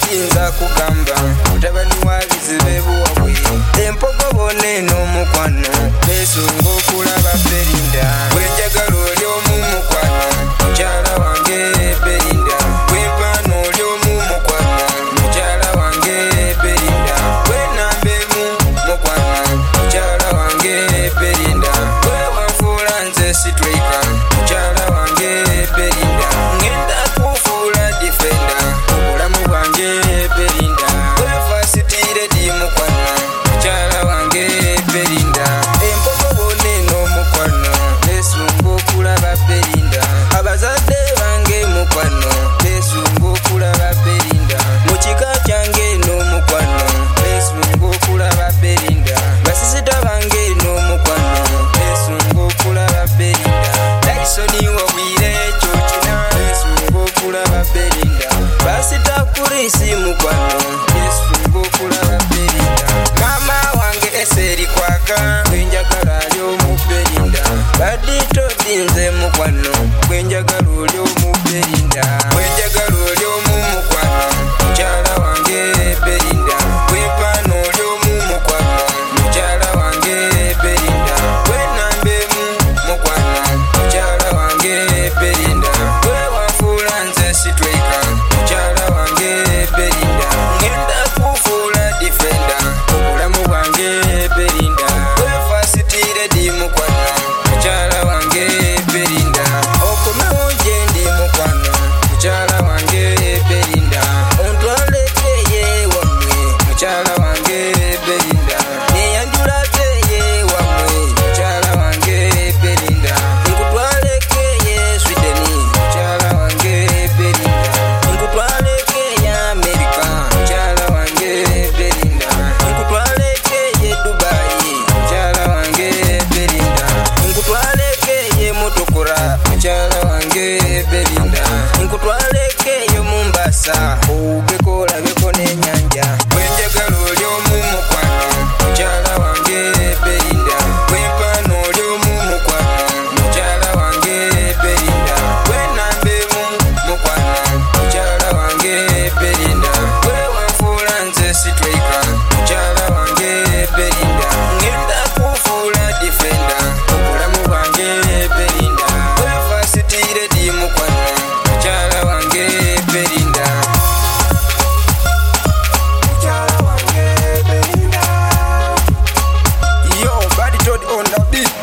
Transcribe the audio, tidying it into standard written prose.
kiyinza kugamba mutabani wa bizibe buwabwe empogobo neno mukwano besunga okulaba Belinda bwenjagala oli omu mukwano mukyala wange Belinda bwempano oli omu mukwano mukyala wange Belinda bwenambemu mukwano mukyala wange Belinda bwewanfuula nze sitrika mukyala wange Belinda ngenda kufuula defender obulamu bwange Belinda bwefasitire di mukwano mukyala wange Belinda empogobo neno mukwano besunga okulaba Belinda abazadde bange mukwano besunga okulaba Belinda mu kika kyange n'omukwano besunga okulaba Belinda basisita bange n'omukwano besunga okulaba Belinda Dysoni wabwire ekyo kina besunga okulaba Belinda basita kurisi mukwano besunga okulaba Belinda mama wange eseri kwaka bwenjagala ali omu Belinda badito dinze mukwano bwenjagala oli omu Belinda bwenjagala oli omu mukwano mukyala wange Belinda bwempano oli omu mukwano mukyala wange Belinda bwenambemu mukwano mukyala wange Belinda bwewanfuula nze sitrika mukyala wange Belinda ngenda kufuula defender obulamu bwange Belinda bwefasitire di mukwano mukyala wange Belinda okomewo gye ndi mukwano mukyala wange Belinda ontwalekeye wammwe mukyala wange Belinda neyanjulateye wammwe mukyala wange Belinda nkutwalekeye Sweden mukyala wange Belinda nkutwalekeye America mukyala wange Belinda nkutwalekeye Dubai mukyala wange Belinda nkutwalekeye Mutukura mukyala wange Belinda nkutwalekeye Mombasa obeko olabeko n'ennyanja bwenjagala oli omu mukwano mukyala wange Belinda bwempano oli omu mukwano mukyala wange Belinda bwenambemu mukwano mukyala wange Belinda bwewanfuula nze sitrika mukyala wange Belinda ngenda kufuula defender obulamu bwange Belinda bwefasitire di mukwano mukyala wange Belinda mukyala wange Belinda yo body told on the beat